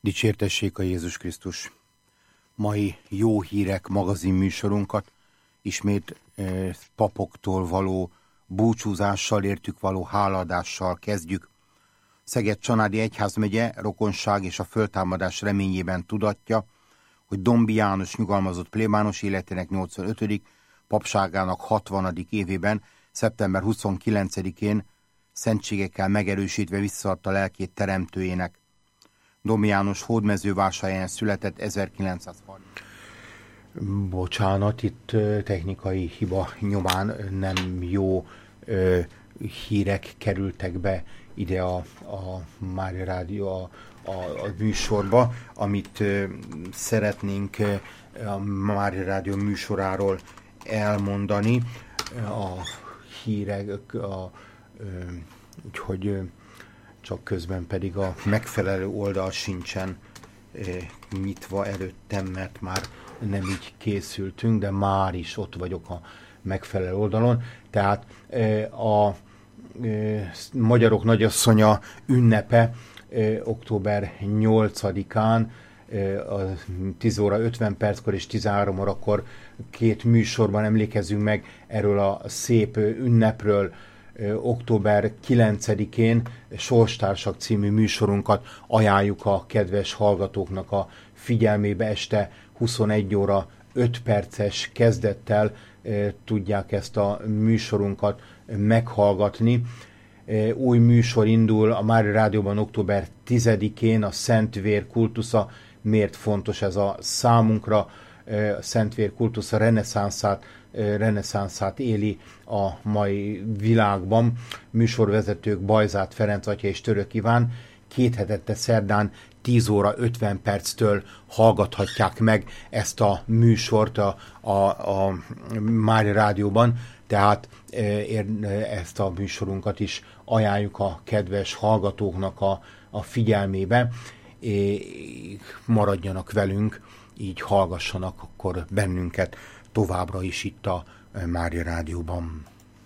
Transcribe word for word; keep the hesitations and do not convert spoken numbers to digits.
Dicsértessék a Jézus Krisztus! Mai Jó Hírek magazin műsorunkat ismét eh, papoktól való búcsúzással, értük való hálaadással kezdjük. Szeged-Csanádi egyházmegye rokonság és a föltámadás reményében tudatja, hogy Dombi János nyugalmazott plébános életének nyolcvanötödik papságának hatvanadik évében, szeptember huszonkilencedikén szentségekkel megerősítve visszaadta lelkét teremtőjének. Dombi János Hódmezővásárhelyen született ezerkilencszázharminc. Bocsánat, itt technikai hiba nyomán nem jó ö, hírek kerültek be ide a, a Mária Rádió a, a, a műsorba, amit ö, szeretnénk ö, a Mária Rádió műsoráról elmondani. A hírek, a, ö, úgyhogy ö, csak közben pedig a megfelelő oldal sincsen e, nyitva előttem, mert már nem így készültünk, de már is ott vagyok a megfelelő oldalon. Tehát e, a e, Magyarok Nagyasszonya ünnepe e, október nyolcadikán e, a tíz óra ötven perckor és tizenhárom órakor két műsorban emlékezzünk meg erről a szép ünnepről. október kilencedikén Sorstársak című műsorunkat ajánljuk a kedves hallgatóknak a figyelmébe. Este huszonegy óra öt perces kezdettel e, tudják ezt a műsorunkat meghallgatni. E, új műsor indul a Mária Rádióban október tizedikén, a Szentvér kultusza. Miért fontos ez a számunkra? A Szentvér kultusza reneszánszát, reneszánszát éli a mai világban. Műsorvezetők Bajzát Ferenc atya és Török Iván két hetette szerdán tíz óra ötven perctől hallgathatják meg ezt a műsort a, a, a Mária Rádióban, tehát ezt a műsorunkat is ajánljuk a kedves hallgatóknak a, a figyelmébe. Maradjanak velünk, így hallgassanak akkor bennünket továbbra is itt a Mária Rádióban.